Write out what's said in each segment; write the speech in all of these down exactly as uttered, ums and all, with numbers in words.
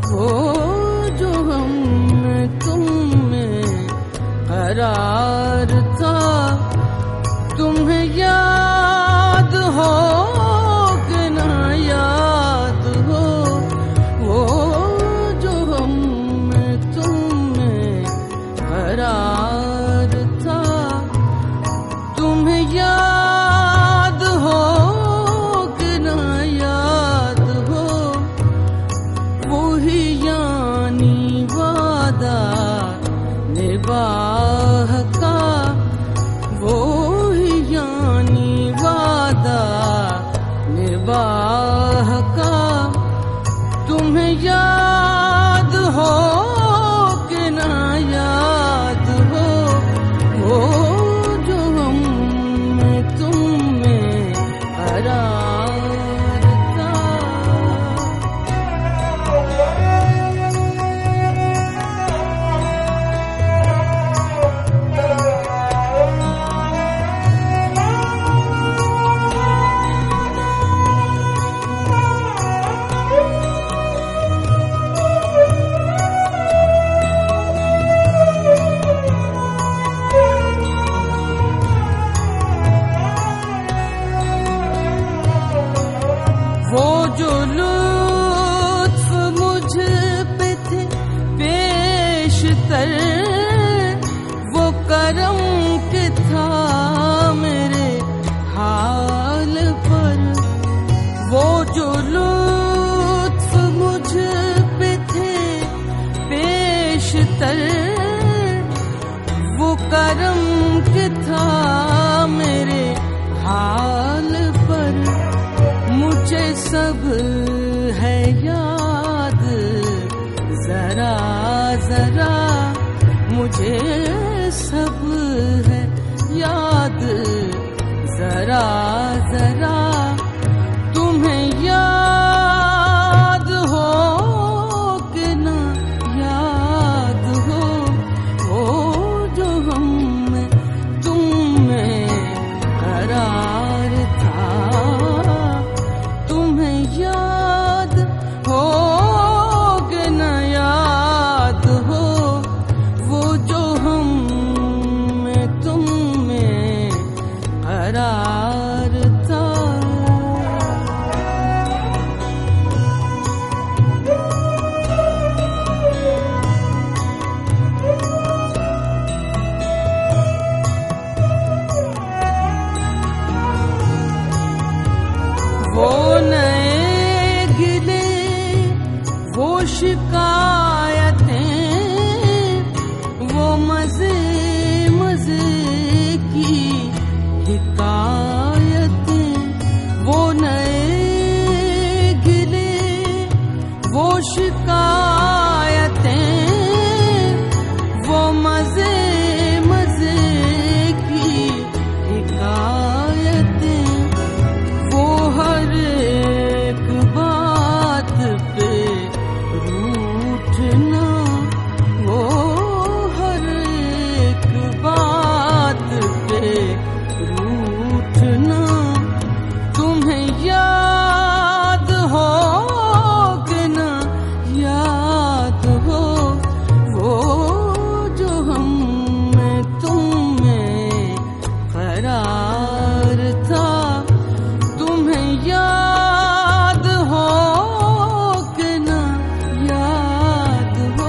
वो जो हम में तुम में करार था, तुम्हें याद हो कि ना याद हो, वो जो हम में तुम में करार था, तुम्हें याद हो कि ना याद हो, वो ही यानी वादा निभाह का, वो ही यानी वादा निभाह का, तुम्हें याद हो कि ना याद हो, वो जो हम में तुम में करार था। वो जो लुत्फ मुझ पे थे पेशतर, वो करम के था मेरे हाल पर, वो जो लुत्फ मुझ पे थे पेशतर, वो करम के था मेरे हाल पर, मुझे सब है याद जरा जरा, मुझे सब है याद जरा जरा, तुम्हें याद हो कि ना याद हो, वो जो हम में तुम में करार था, तुम्हें याद हो कि न याद हो, वो जो हम में तुम में करार था। वो नए गिले, वो शिकायतें, वो मजे मजे की हिकायतें, वो नए गिले, वो शिकायतें, वो मजे मजे की हिकायतें, वो हर एक बात पे रूठना, वो हर एक बात पे रूठना, तुम्हें याद हो कि ना याद हो, वो जो हम में तुम में करार था, तुम्हें याद हो कि ना याद हो,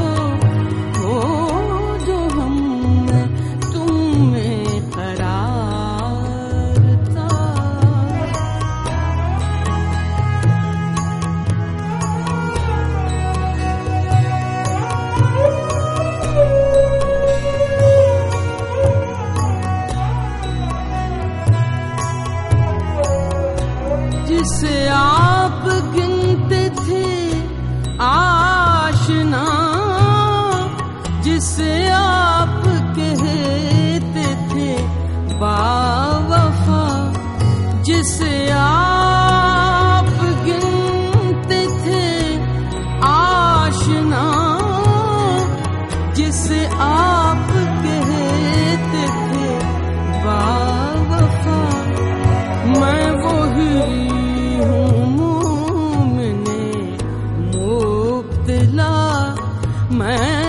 मैं